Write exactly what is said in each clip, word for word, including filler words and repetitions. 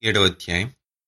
ఏడవ అధ్యాయం.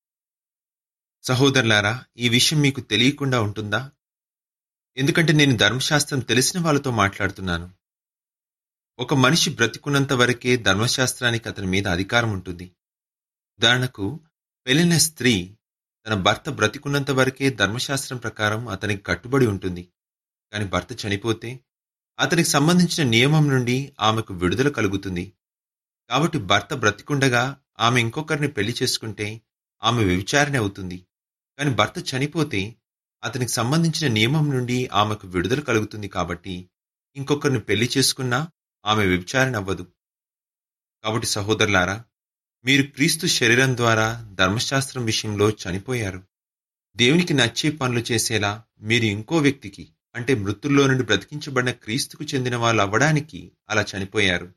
సహోదరులారా, ఈ విషయం మీకు తెలియకుండా ఉంటుందా? ఎందుకంటే నేను ధర్మశాస్త్రం తెలిసిన వాళ్ళతో మాట్లాడుతున్నాను. ఒక మనిషి బ్రతికున్నంత వరకే ధర్మశాస్త్రానికి అతని మీద అధికారం ఉంటుంది. ఉదాహరణకు, పెళ్ళైన స్త్రీ తన భర్త బ్రతికున్నంత వరకే ధర్మశాస్త్రం ప్రకారం అతనికి కట్టుబడి ఉంటుంది. కాని భర్త చనిపోతే అతనికి సంబంధించిన నియమం నుండి ఆమెకు విడుదల కలుగుతుంది. కాబట్టి భర్త బ్రతికుండగా ఆమె ఇంకొకరిని పెళ్లి చేసుకుంటే ఆమె వ్యభిచారిణి అవుతుంది. కాని భర్త చనిపోతే అతనికి సంబంధించిన నియమం నుండి ఆమెకు విడుదల కలుగుతుంది. కాబట్టి ఇంకొకరిని పెళ్లి చేసుకున్నా ఆమె వ్యభిచారిణి అవ్వదు. కాబట్టి సహోదరులారా, మీరు క్రీస్తు శరీరం ద్వారా ధర్మశాస్త్రం విషయంలో చనిపోయారు. దేవునికి నచ్చే పనులు చేసేలా మీరు ఇంకో వ్యక్తికి, అంటే మృతుల్లో నుండి బ్రతికించబడిన క్రీస్తుకు చెందిన వాళ్ళు అవ్వడానికి అలా చనిపోయారు.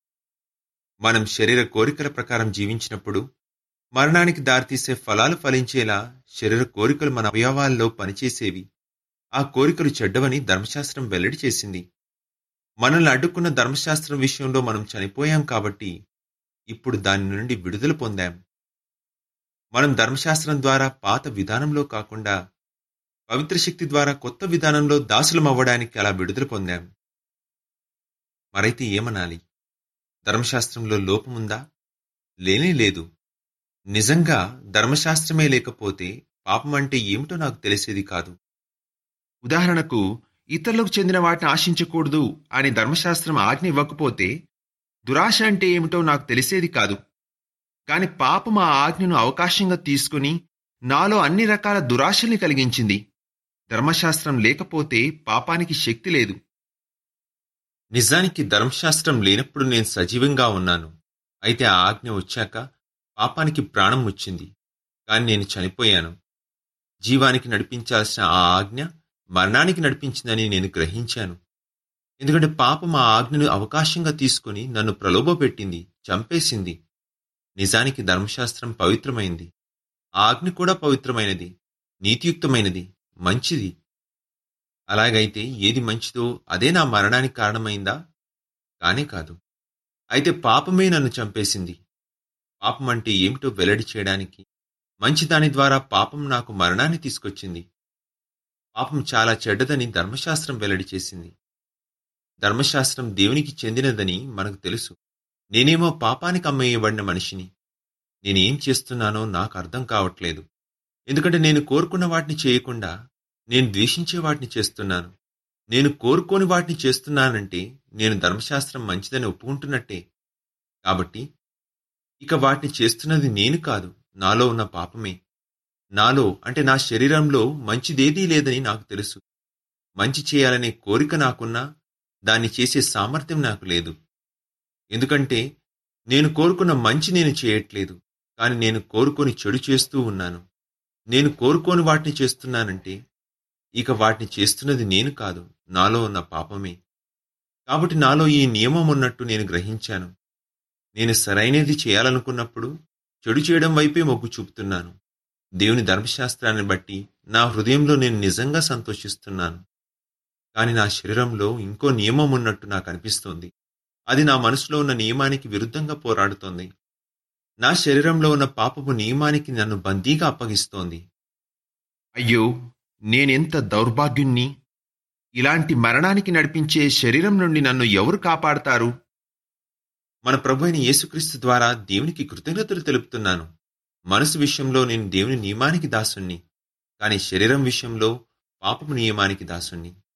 మనం శరీర కోరికల ప్రకారం జీవించినప్పుడు మరణానికి దారితీసే ఫలాలు ఫలించేలా శరీర కోరికలు మన అవయవాల్లో పనిచేసేవి. ఆ కోరికలు చెడ్డవని ధర్మశాస్త్రం వెల్లడి చేసింది. మనల్ని అడ్డుకున్న ధర్మశాస్త్రం విషయంలో మనం చనిపోయాం కాబట్టి ఇప్పుడు దాని నుండి విడుదల పొందాం. మనం ధర్మశాస్త్రం ద్వారా పాత విధానంలో కాకుండా పవిత్ర శక్తి ద్వారా కొత్త విధానంలో దాసులం అవ్వడానికి అలా విడుదల పొందాం. మరైతే ఏమనాలి? ధర్మశాస్త్రంలో లోపముందా? లేనే లేదు. నిజంగా ధర్మశాస్త్రమే లేకపోతే పాపం అంటే ఏమిటో నాకు తెలిసేది కాదు. ఉదాహరణకు, ఇతరులకు చెందిన వాటిని ఆశించకూడదు అని ధర్మశాస్త్రం ఆజ్ఞ ఇవ్వకపోతే దురాశ అంటే ఏమిటో నాకు తెలిసేది కాదు. కాని పాపం ఆ ఆజ్ఞను అవకాశంగా తీసుకుని నాలో అన్ని రకాల దురాశల్ని కలిగించింది. ధర్మశాస్త్రం లేకపోతే పాపానికి శక్తి లేదు. నిజానికి ధర్మశాస్త్రం లేనప్పుడు నేను సజీవంగా ఉన్నాను. అయితే ఆ ఆజ్ఞ వచ్చాక పాపానికి ప్రాణం వచ్చింది. కాని నేను చనిపోయాను. జీవానికి నడిపించాల్సిన ఆ ఆజ్ఞ మరణానికి నడిపించిందని నేను గ్రహించాను. ఎందుకంటే పాపం ఆ ఆజ్ఞను అవకాశంగా తీసుకుని నన్ను ప్రలోభపెట్టింది, చంపేసింది. నిజానికి ధర్మశాస్త్రం పవిత్రమైంది. ఆ ఆజ్ఞ కూడా పవిత్రమైనది, నీతియుక్తమైనది, మంచిది. అలాగైతే ఏది మంచిదో అదే నా మరణానికి కారణమైందా? కానే కాదు. అయితే పాపమే నన్ను చంపేసింది. పాపం అంటే ఏమిటో వెల్లడి చేయడానికి మంచిదాని ద్వారా పాపం నాకు మరణాన్ని తీసుకొచ్చింది. పాపం చాలా చెడ్డదని ధర్మశాస్త్రం వెల్లడి చేసింది. ధర్మశాస్త్రం దేవునికి చెందినదని మనకు తెలుసు. నేనేమో పాపానికి అమ్మేయబడిన మనిషిని. నేనేం చేస్తున్నానో నాకు అర్థం కావట్లేదు. ఎందుకంటే నేను కోరుకున్న వాటిని చేయకుండా నేను ద్వేషించే వాటిని చేస్తున్నాను. నేను కోరుకోని వాటిని చేస్తున్నానంటే నేను ధర్మశాస్త్రం మంచిదని ఒప్పుకుంటున్నట్టే. కాబట్టి ఇక వాటిని చేస్తున్నది నేను కాదు, నాలో ఉన్న పాపమే. నాలో అంటే నా శరీరంలో మంచిదేదీ లేదని నాకు తెలుసు. మంచి చేయాలనే కోరిక నాకున్నా దాన్ని చేసే సామర్థ్యం నాకు లేదు. ఎందుకంటే నేను కోరుకున్న మంచి నేను చేయట్లేదు, కాని నేను కోరుకొని చెడు చేస్తూ ఉన్నాను. నేను కోరుకోని వాటిని చేస్తున్నానంటే ఇక వాటిని చేస్తున్నది నేను కాదు, నాలో ఉన్న పాపమే. కాబట్టి నాలో ఈ నియమం ఉన్నట్టు నేను గ్రహించాను. నేను సరైనది చేయాలనుకున్నప్పుడు చెడు చేయడం వైపే మొగ్గు చూపుతున్నాను. దేవుని ధర్మశాస్త్రాన్ని బట్టి నా హృదయంలో నేను నిజంగా సంతోషిస్తున్నాను. కాని నా శరీరంలో ఇంకో నియమం ఉన్నట్టు నాకు అనిపిస్తోంది. అది నా మనసులో ఉన్న నియమానికి విరుద్ధంగా పోరాడుతోంది. నా శరీరంలో ఉన్న పాపపు నియమానికి నన్ను బందీగా అప్పగిస్తోంది. అయ్యో, నేనెంత దౌర్భాగ్యుణ్ణి! ఇలాంటి మరణానికి నడిపించే శరీరం నుండి నన్ను ఎవరు కాపాడతారు? మన ప్రభు అయిన యేసుక్రీస్తు ద్వారా దేవునికి కృతజ్ఞతలు తెలుపుతున్నాను. మనసు విషయంలో నేను దేవుని నియమానికి దాసుణ్ణి, కాని శరీరం విషయంలో పాపపు నియమానికి దాసుణ్ణి.